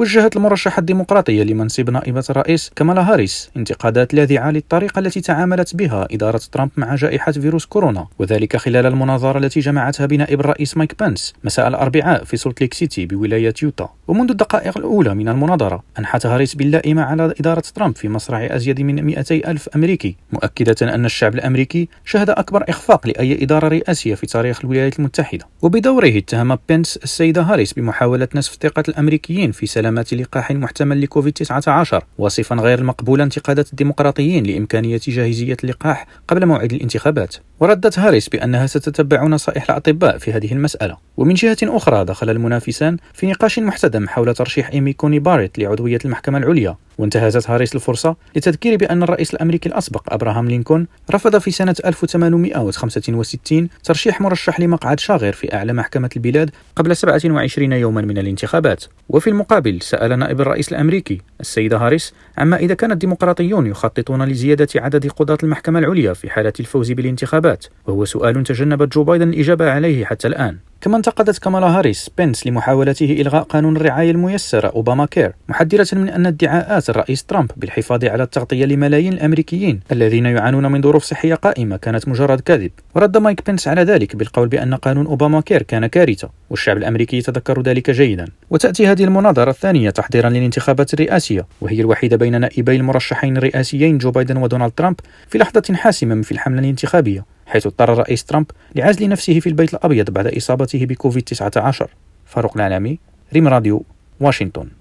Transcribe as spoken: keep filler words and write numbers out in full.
وجهت المرشحة الديمقراطية لمنصب نائبة الرئيس كامالا هاريس انتقادات لاذعة للطريقة التي تعاملت بها إدارة ترامب مع جائحة فيروس كورونا، وذلك خلال المناظرة التي جمعتها بنائب الرئيس مايك بنس مساء الأربعاء في سولت ليك سيتي بولاية يوتا. ومنذ الدقائق الأولى من المناظرة أنحت هاريس باللائمة على إدارة ترامب في مصرع أزيد من مئتي ألف أمريكي، مؤكدة أن الشعب الأمريكي شهد أكبر إخفاق لأي إدارة رئاسية في تاريخ الولايات المتحدة. وبدوره اتهم بنس السيدة هاريس بمحاولة نسف ثقة الأمريكيين في سلامات لقاح محتمل لكوفيد تسعة عشر، واصفا غير المقبول انتقادات الديمقراطيين لإمكانية جاهزية اللقاح قبل موعد الانتخابات. وردت هاريس بأنها ستتبع نصائح الأطباء في هذه المسألة. ومن جهة أخرى دخل المنافسان في نقاش محتدم حول ترشيح إيمي كوني باريت لعضوية المحكمة العليا، وانتهزت هاريس الفرصة لتذكير بأن الرئيس الأمريكي الأسبق أبراهام لينكولن رفض في سنة ألف وثمانمئة وخمسة وستين ترشيح مرشح لمقعد شاغر في أعلى محكمة البلاد قبل سبعة وعشرين يوما من الانتخابات. وفي المقابل سأل نائب الرئيس الأمريكي السيدة هاريس عما إذا كان الديمقراطيون يخططون لزيادة عدد قضاة المحكمة العليا في حالة الفوز بالانتخابات، وهو سؤال تجنبت جو بايدن الإجابة عليه حتى الآن. كما انتقدت كامالا هاريس بنس لمحاولته إلغاء قانون الرعاية الميسرة أوباما كير، محذرة من أن ادعاءات الرئيس ترامب بالحفاظ على التغطية لملايين الأمريكيين الذين يعانون من ظروف صحية قائمة كانت مجرد كذب. ورد مايك بنس على ذلك بالقول بأن قانون أوباما كير كان كارثة، والشعب الأمريكي يتذكر ذلك جيدا. وتأتي هذه المناظرة الثانية تحضيرا للانتخابات الرئاسية، وهي الوحيدة بين نائبي المرشحين الرئاسيين جو بايدن ودونالد ترامب في لحظة حاسمة في الحملة الانتخابية، حيث اضطر الرئيس ترامب لعزل نفسه في البيت الأبيض بعد إصابته بكوفيد تسعة عشر. فاروق العلامي، ريم راديو، واشنطن.